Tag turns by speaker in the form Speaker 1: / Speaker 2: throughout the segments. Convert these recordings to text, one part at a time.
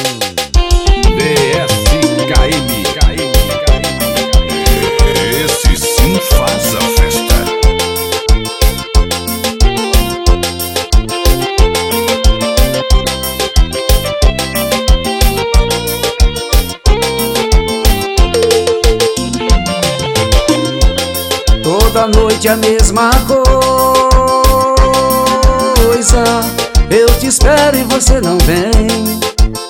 Speaker 1: Esse sim faz a festa.
Speaker 2: Toda noite a mesma coisa, eu te espero e você não vem.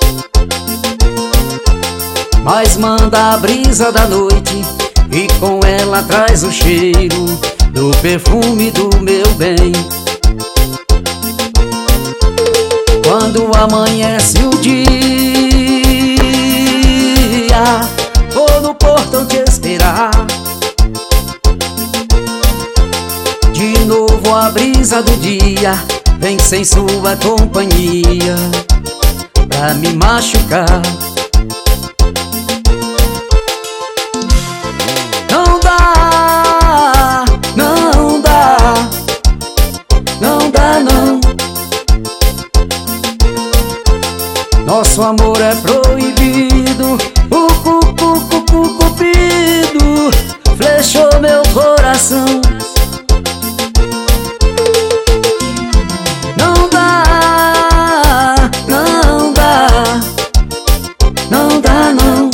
Speaker 2: Mas manda a brisa da noite e com ela traz o cheiro do perfume do meu bem. Quando amanhece o dia, vou no portão te esperar. De novo a brisa do dia vem sem sua companhia pra me machucar. Não dá, não dá, não dá não. Nosso amor é proibido, o cupido flechou meu coração. Não dá, não dá, não dá não.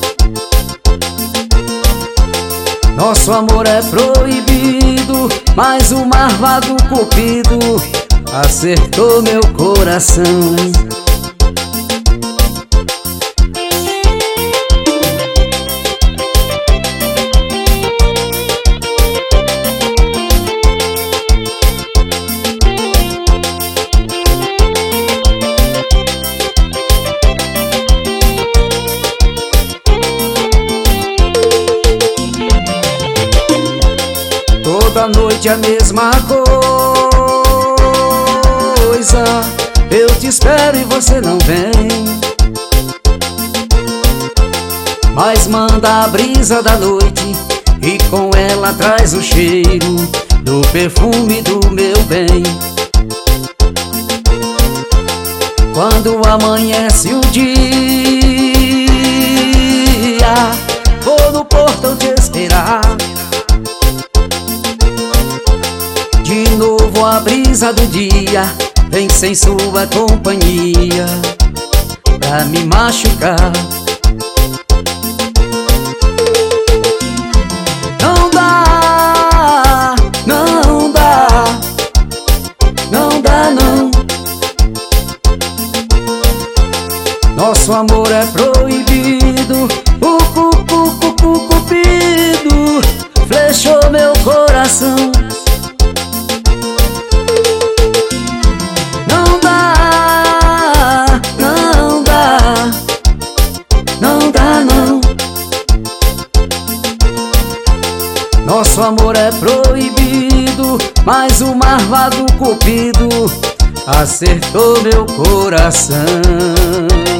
Speaker 2: Nosso amor é proibido, mas o marvado cupido acertou meu coração. Toda noite a mesma coisa, eu te espero e você não vem. Mas manda a brisa da noite e com ela traz o cheiro do perfume do meu bem. Quando amanhece o dia, vou no portão te esperar. De novo a brisa do dia vem sem sua companhia pra me machucar. Não dá, não dá, não dá não. Nosso amor é proibido, o cupido flechou meu coração. Nosso amor é proibido, mas o marvado cupido acertou meu coração.